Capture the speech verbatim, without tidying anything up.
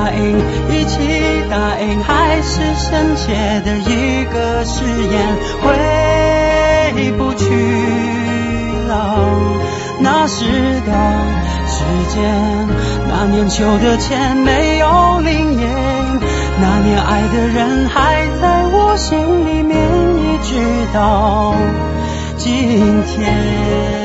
答应，一起答应，还是深切的一个誓言，回不去了。那时的时间，那年秋的钱没有零烟，那年爱的人还在我心里面，一直到今天。